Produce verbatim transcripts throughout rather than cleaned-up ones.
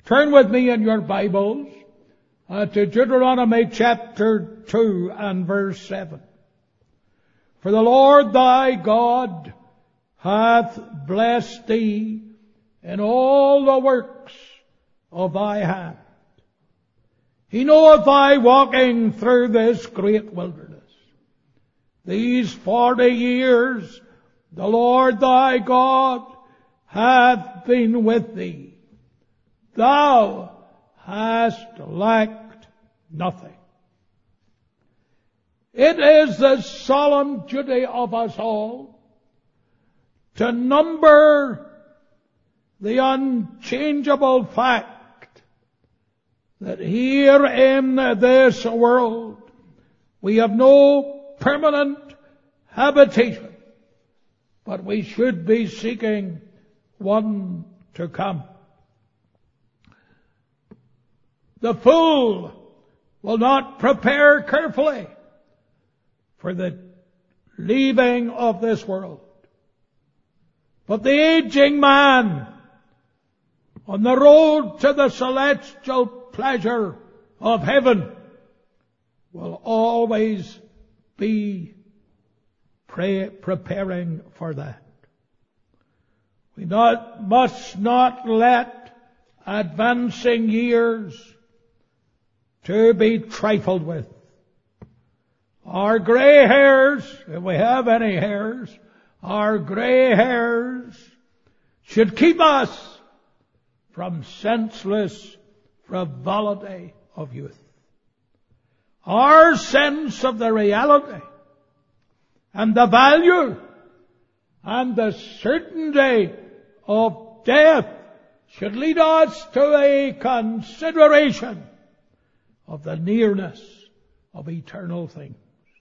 Turn with me in your Bibles uh, to Deuteronomy chapter two and verse seven. For the Lord thy God hath blessed thee in all the works of thy hand. He knoweth thy walking through this great wilderness. These forty years the Lord thy God hath been with thee. Thou hast lacked nothing. It is the solemn duty of us all to number the unchangeable fact that here in this world we have no permanent habitation, but we should be seeking one to come. The fool will not prepare carefully for the leaving of this world, but the aging man on the road to the celestial pleasure of heaven will always be pray, preparing for that. We not, must not let advancing years to be trifled with. Our grey hairs, if we have any hairs, our grey hairs should keep us from senseless frivolity of youth. Our sense of the reality and the value and the certainty of death should lead us to a consideration of the nearness of eternal things.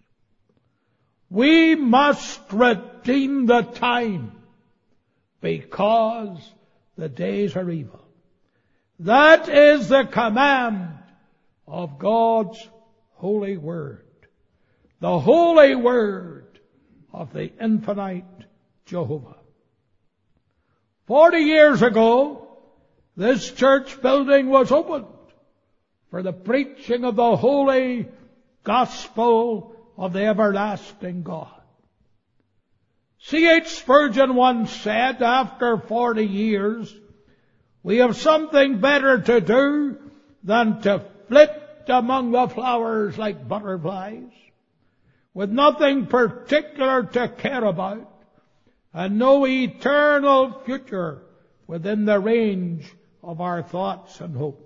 We must redeem the time because the days are evil. That is the command of God's holy word. The holy word of the infinite Jehovah. Forty years ago, this church building was opened for the preaching of the holy gospel of the everlasting God. C H Spurgeon once said, after forty years, we have something better to do than to flit among the flowers like butterflies, with nothing particular to care about, and no eternal future within the range of our thoughts and hopes.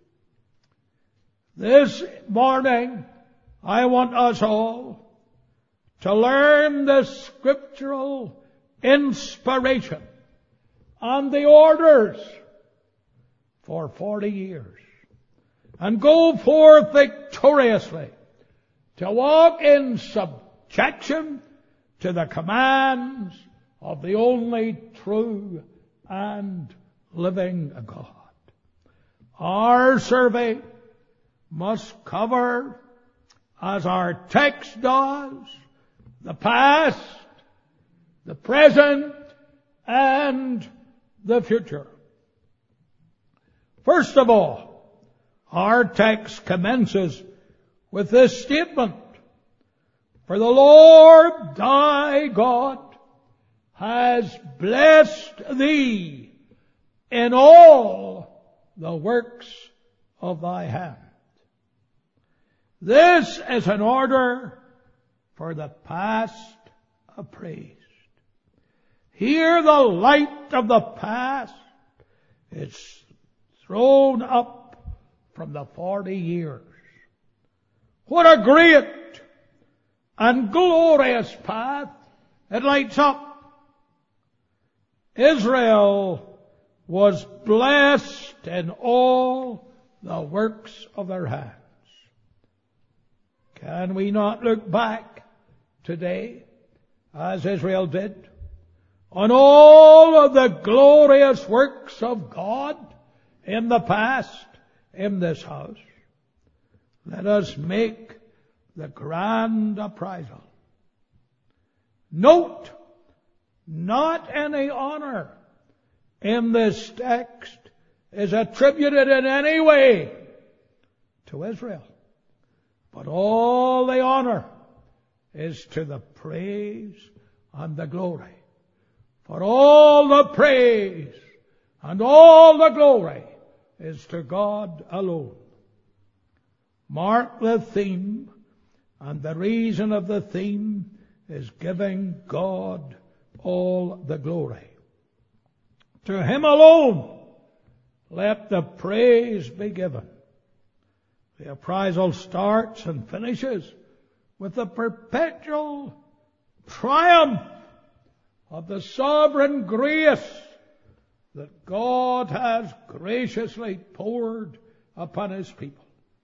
This morning, I want us all to learn the scriptural inspiration and the orders for forty years and go forth victoriously to walk in subjection to the commands of the only true and living God. Our survey must cover, as our text does, the past, the present, and the future. First of all, our text commences with this statement: For the Lord thy God has blessed thee in all the works of thy hand. This is an order for the past appraised. Here the light of the past is thrown up from the forty years. What a great and glorious path it lights up. Israel was blessed in all the works of their hands. Can we not look back today, as Israel did, on all of the glorious works of God in the past in this house? Let us make the grand appraisal. Note not any honor in this text is attributed in any way to Israel. But all the honor is to the praise and the glory. For all the praise and all the glory is to God alone. Mark the theme, and the reason of the theme is giving God all the glory. To Him alone let the praise be given. The appraisal starts and finishes with the perpetual triumph of the sovereign grace that God has graciously poured upon His people.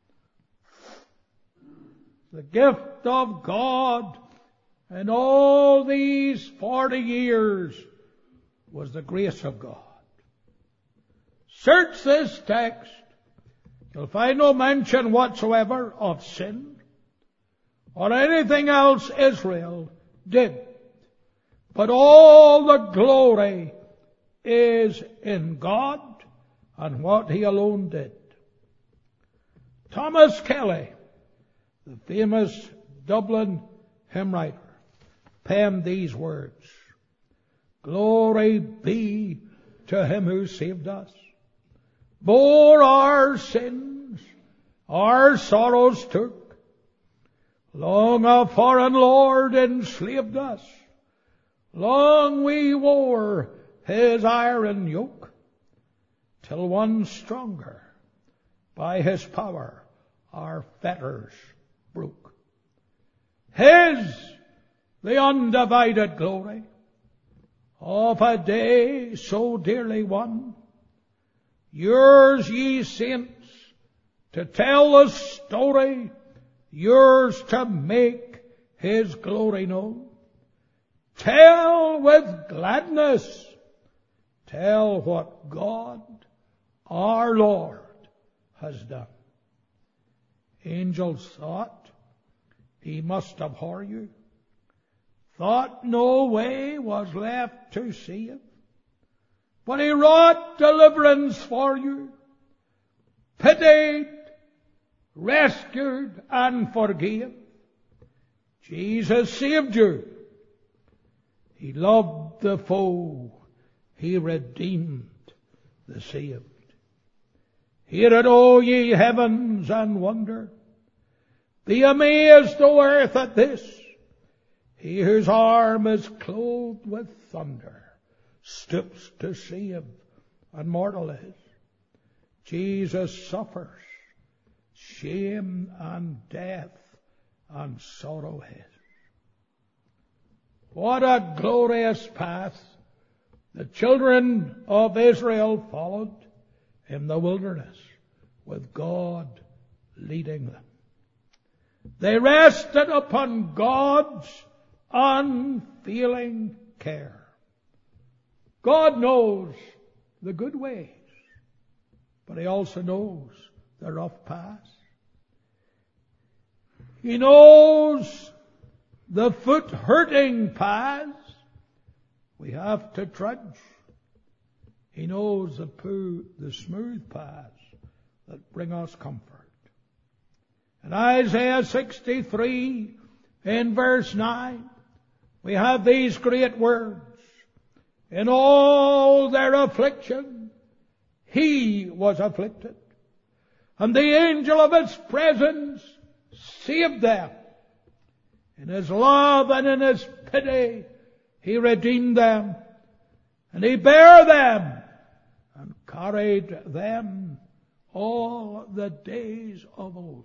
The gift of God in all these forty years was the grace of God. Search this text. You'll find no mention whatsoever of sin or anything else Israel did. But all the glory is in God and what He alone did. Thomas Kelly, the famous Dublin hymn writer, penned these words: "Glory be to Him who saved us, bore our sins, our sorrows took, long a foreign lord enslaved us, long we wore His iron yoke, till one stronger by His power our fetters broke. His the undivided glory of a day so dearly won. Yours, ye saints, to tell the story, yours to make His glory known. Tell with gladness, tell what God, our Lord, has done. Angels thought He must abhor you, thought no way was left to save, but He wrought deliverance for you, pitied, rescued, and forgave. Jesus saved you. He loved the foe. He redeemed the saved. Hear it, O ye heavens, and wonder. Be amazed, O earth, at this. He whose arm is clothed with thunder stoops to save, and mortal is. Jesus suffers shame and death and sorrow his. What a glorious path the children of Israel followed in the wilderness, with God leading them. They rested upon God's unfailing care. God knows the good ways, but He also knows the rough paths. He knows the foot-hurting paths we have to trudge. He knows the, poo, the smooth paths that bring us comfort. In Isaiah sixty-three, in verse nine, we have these great words. In all their affliction, He was afflicted, and the angel of His presence saved them. In His love and in His pity, He redeemed them, and He bare them and carried them all the days of old.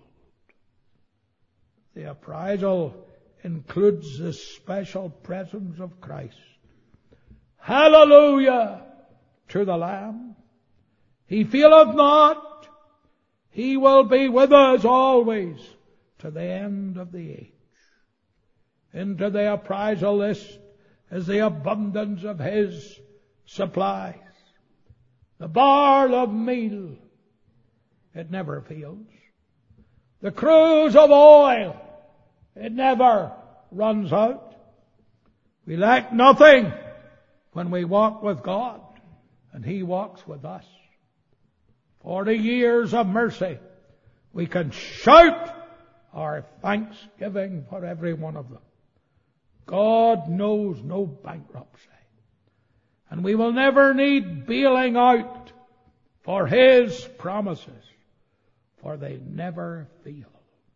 The appraisal includes the special presence of Christ. Hallelujah to the Lamb. He faileth not. He will be with us always to the end of the age. Into the appraisal list is the abundance of His supplies. The barrel of meal, it never fails. The cruse of oil, it never runs out. We lack nothing when we walk with God, and He walks with us. Forty years of mercy. We can shout our thanksgiving for every one of them. God knows no bankruptcy. And we will never need bailing out for His promises, for they never fail.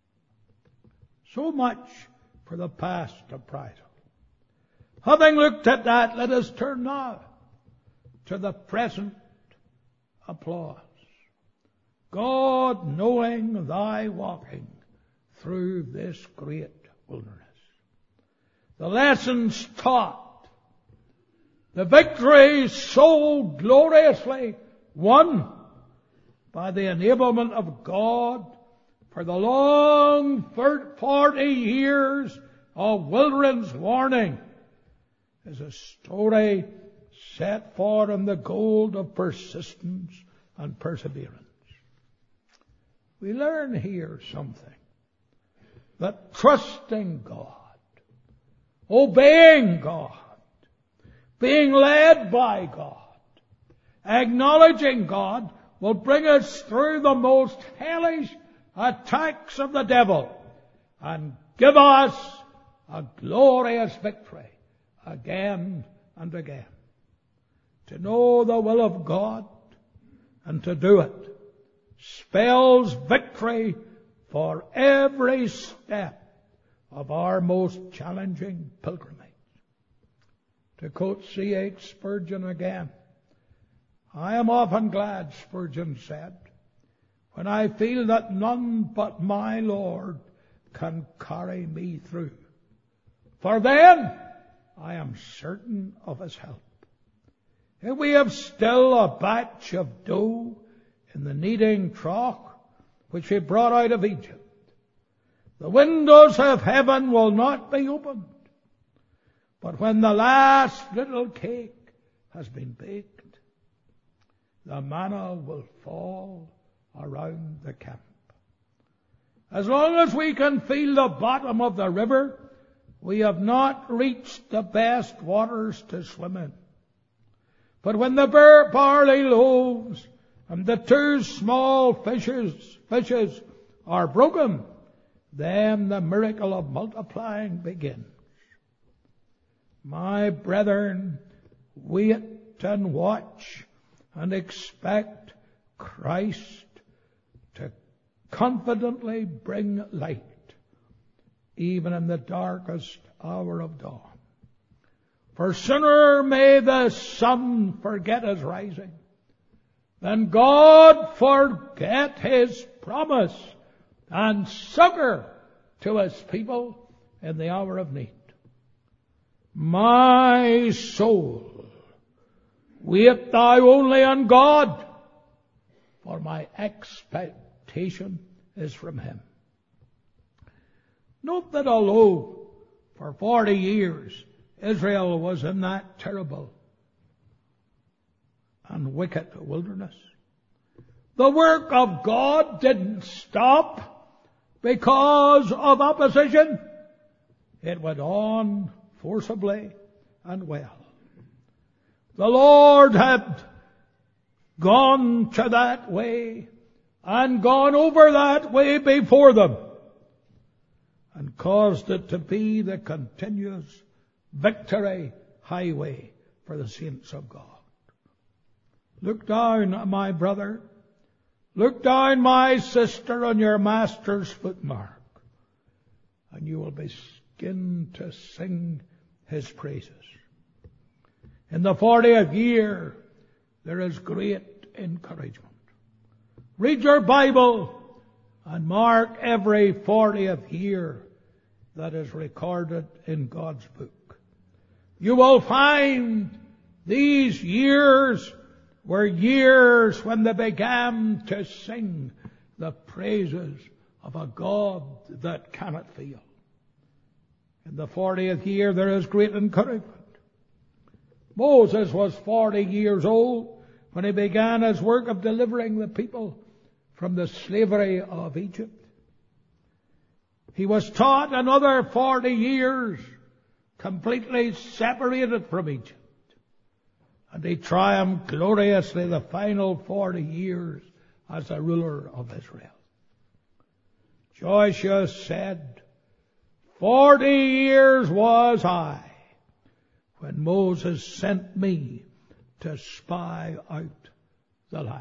So much for the past appraisal. Having looked at that, let us turn now to the present applause. God, knowing thy walking through this great wilderness, the lessons taught, the victories so gloriously won by the enablement of God for the long forty years of wilderness warning, is a story set forth in the gold of persistence and perseverance. We learn here something, that trusting God, obeying God, being led by God, acknowledging God will bring us through the most hellish attacks of the devil and give us a glorious victory again and again. To know the will of God and to do it spells victory for every step of our most challenging pilgrimage. To quote C H Spurgeon again, I am often glad, Spurgeon said, when I feel that none but my Lord can carry me through. For then I am certain of His help. If we have still a batch of dough in the kneading trough which we brought out of Egypt, the windows of heaven will not be opened. But when the last little cake has been baked, the manna will fall around the camp. As long as we can feel the bottom of the river, we have not reached the best waters to swim in. But when the bare barley loaves and the two small fishes, fishes are broken, then the miracle of multiplying begins. My brethren, wait and watch and expect Christ to confidently bring light, even in the darkest hour of dawn. For sooner may the sun forget his rising than God forget His promise and succor to His people in the hour of need. My soul, wait thou only on God, for my expectation is from Him. Note that although for forty years Israel was in that terrible and wicked wilderness, the work of God didn't stop because of opposition. It went on forcibly and well. The Lord had gone to that way and gone over that way before them and caused it to be the continuous victory highway for the saints of God. Look down, my brother. Look down, my sister, on your Master's footmark, and you will begin to sing His praises. In the fortieth year, there is great encouragement. Read your Bible and mark every fortieth year that is recorded in God's book. You will find these years were years when they began to sing the praises of a God that cannot fail. In the fortieth year there is great encouragement. Moses was forty years old when he began his work of delivering the people from the slavery of Egypt. He was taught another forty years completely separated from Egypt. And he triumphed gloriously the final forty years as the ruler of Israel. Joshua said, Forty years was I when Moses sent me to spy out the land.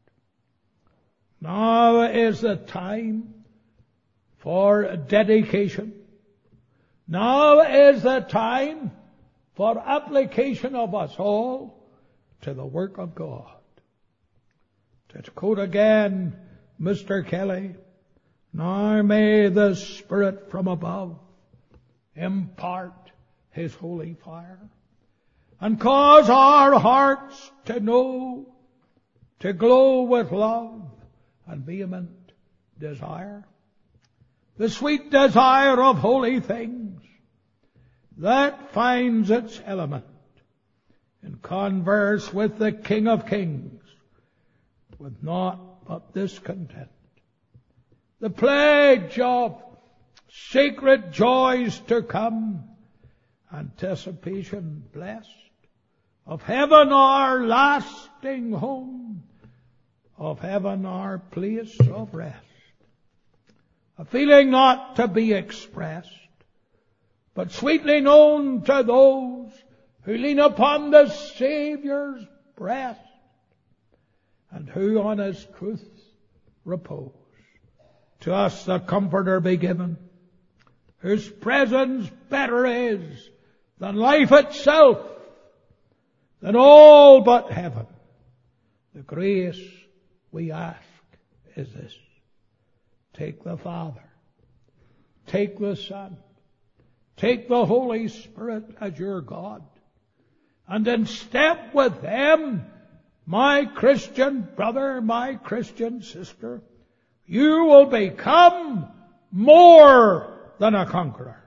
Now is the time for dedication. Now is the time for application of us all to the work of God. To quote again Mister Kelly, now may the Spirit from above impart His holy fire and cause our hearts to know, to glow with love and vehement desire. The sweet desire of holy things that finds its element in converse with the King of Kings, with naught but this content. The pledge of sacred joys to come, anticipation blessed, of heaven our lasting home, of heaven our place of rest. A feeling not to be expressed, but sweetly known to those who lean upon the Saviour's breast, and who on His truth repose. To us the Comforter be given, whose presence better is than life itself, than all but heaven. The grace we ask is this: take the Father, take the Son, take the Holy Spirit as your God, and in step with them, my Christian brother, my Christian sister, you will become more than a conqueror.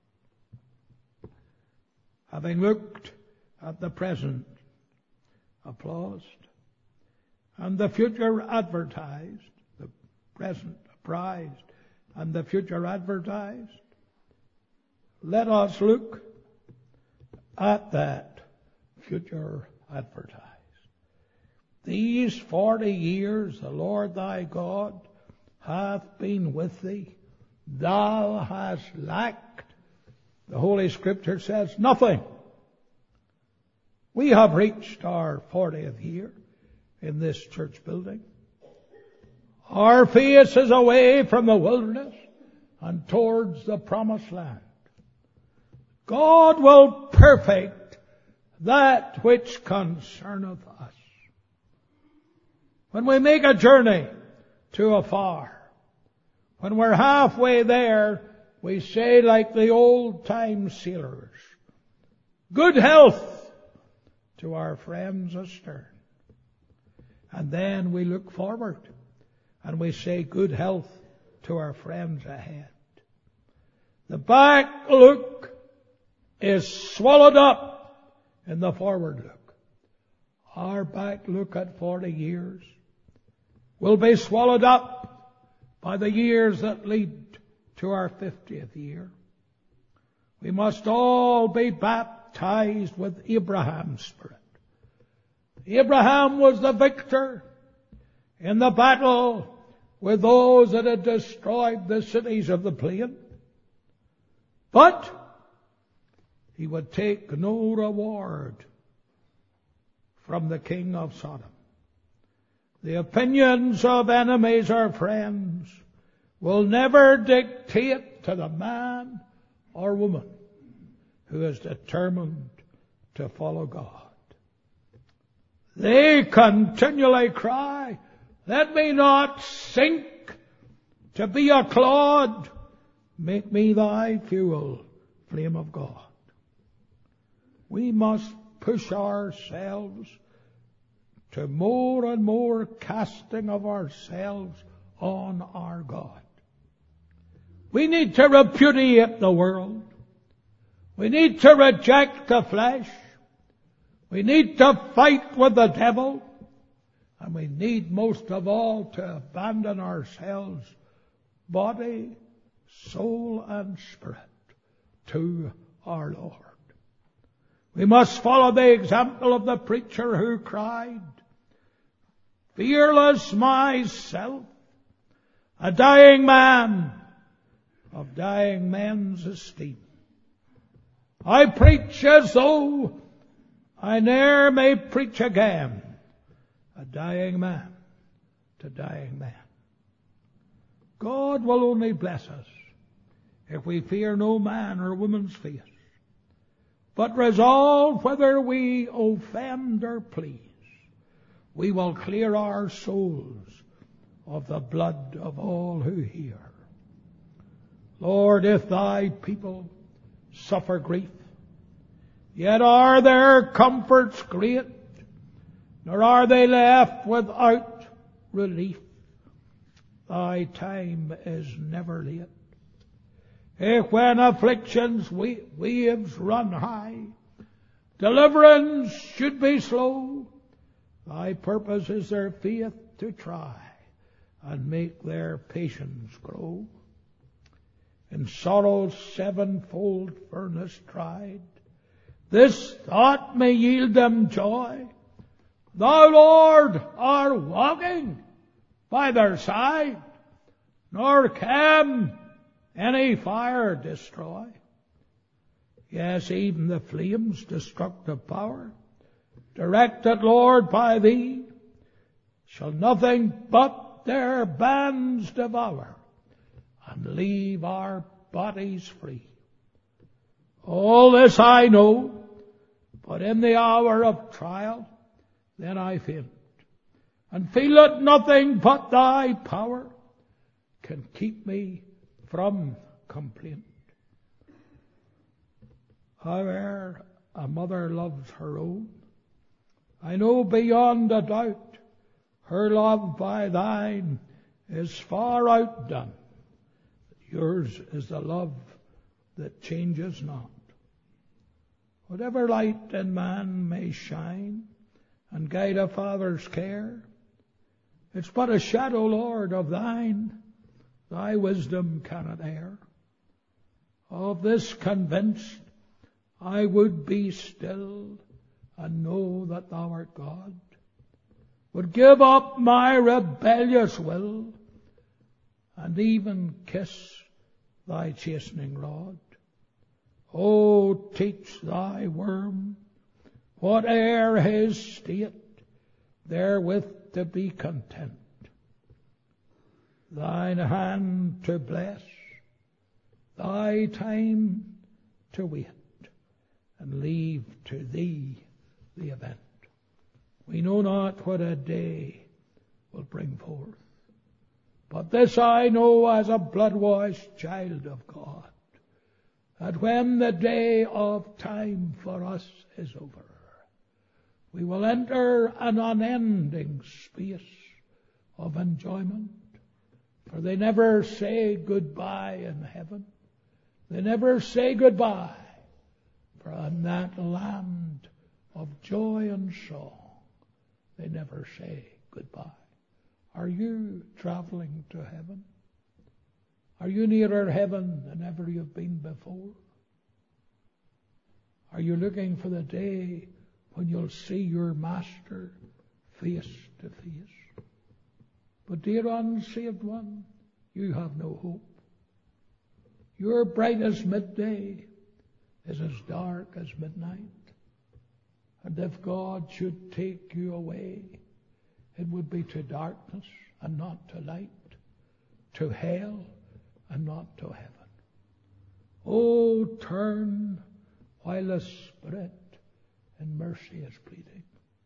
Having looked at the present applauded and the future advertised, the present prized and the future advertised, let us look at that future advertised. These forty years the Lord thy God hath been with thee. Thou hast lacked, the Holy Scripture says, nothing. We have reached our fortieth year in this church building. Our face is away from the wilderness and towards the promised land. God will perfect that which concerneth us. When we make a journey to afar, when we're halfway there, we say like the old-time sailors, good health to our friends astern. And then we look forward and we say good health to our friends ahead. The back look is swallowed up in the forward look. Our back look at forty years will be swallowed up by the years that lead to our fiftieth year. We must all be baptized with Abraham's spirit. Abraham was the victor in the battle with those that had destroyed the cities of the plain. But he would take no reward from the king of Sodom. The opinions of enemies or friends will never dictate to the man or woman who is determined to follow God. They continually cry, let me not sink to be a clod. Make me thy fuel, flame of God. We must push ourselves to more and more casting of ourselves on our God. We need to repudiate the world. We need to reject the flesh. We need to fight with the devil. And we need most of all to abandon ourselves, body, soul, and spirit, to our Lord. We must follow the example of the preacher who cried, fearless myself, a dying man of dying men's esteem. I preach as though I ne'er may preach again, a dying man to dying man. God will only bless us if we fear no man or woman's face, but resolve whether we offend or please, we will clear our souls of the blood of all who hear. Lord, if thy people suffer grief, yet are their comforts great, nor are they left without relief. Thy time is never late. If when affliction's waves run high, deliverance should be slow, thy purpose is their faith to try, and make their patience grow. In sorrow's sevenfold furnace tried, this thought may yield them joy. Thou, Lord, art walking by their side, nor can any fire destroy. Yes, even the flame's destructive power, directed, Lord, by thee, shall nothing but their bands devour, and leave our bodies free. All this I know, but in the hour of trial, then I faint, and feel that nothing but thy power can keep me from complaint. However a mother loves her own, I know beyond a doubt her love by thine is far outdone. Yours is the love that changes not. Whatever light in man may shine and guide a father's care, it's but a shadow, Lord, of thine. Thy wisdom cannot err. Of this convinced, I would be still and know that thou art God. Would give up my rebellious will and even kiss thy chastening rod. Oh, teach thy worm, whate'er his state, therewith to be content. Thine hand to bless, thy time to wait, and leave to thee the event. We know not what a day will bring forth, but this I know as a blood-washed child of God, that when the day of time for us is over, we will enter an unending space of enjoyment. For they never say goodbye in heaven. They never say goodbye. For in that land of joy and song, they never say goodbye. Are you traveling to heaven? Are you nearer heaven than ever you've been before? Are you looking for the day when you'll see your Master face to face? But dear unsaved one, you have no hope. Your brightest midday is as dark as midnight. And if God should take you away, it would be to darkness and not to light, to hell and not to heaven. Oh, turn while the Spirit in mercy is pleading.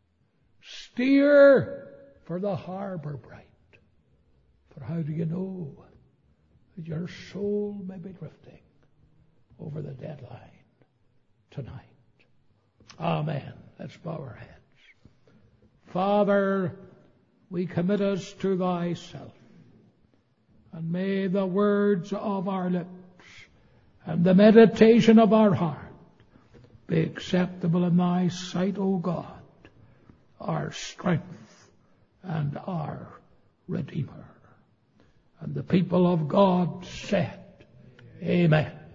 Steer for the harbor bright. For how do you know that your soul may be drifting over the deadline tonight? Amen. Let's bow our heads. Father, we commit us to thyself, and may the words of our lips and the meditation of our heart be acceptable in thy sight, O God, our strength and our Redeemer. And the people of God said, Amen.